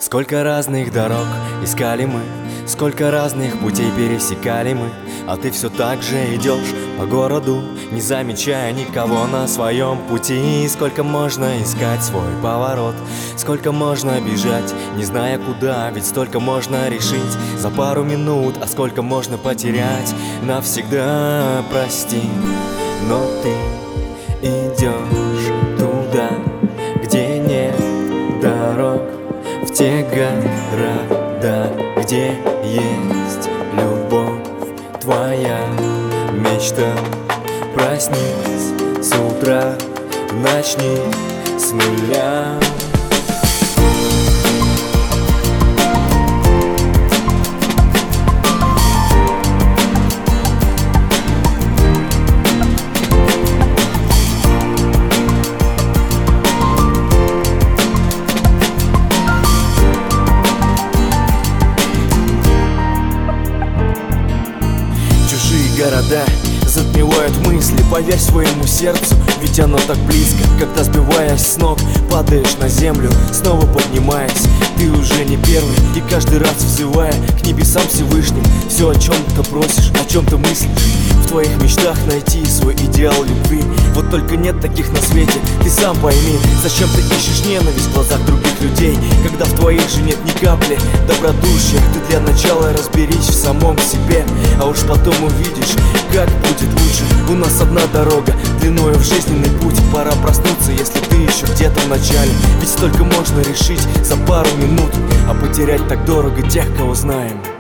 Сколько разных дорог искали мы, сколько разных путей пересекали мы, а ты все так же идешь по городу, не замечая никого на своем пути. Сколько можно искать свой поворот, сколько можно бежать, не зная куда, ведь столько можно решить за пару минут, а сколько можно потерять навсегда. Прости, но ты идешь туда, где нет дорог, в те города, где есть любовь твоя мечта. Проснись с утра, начни с нуля. Города затмевают мысли, поверь своему сердцу, ведь оно так близко. Когда, сбиваясь с ног, падаешь на землю, снова поднимаясь, ты уже не первый. И каждый раз взывая к небесам Всевышним, все, о чем ты просишь, о чем ты мыслишь, в твоих мечтах найти свой идеал любви. Вот только нет таких на свете, ты сам пойми, зачем ты ищешь ненависть в глазах других людей, когда в твоих же нет ни капли добродушия. Ты для начала разберись в самом себе, а уж потом увидишь, как будет лучше. У нас одна дорога, длиною в жизненный путь. Пора проснуться, если ты еще где-то в начале, ведь столько можно решить за пару минут, а потерять так дорого тех, кого знаем.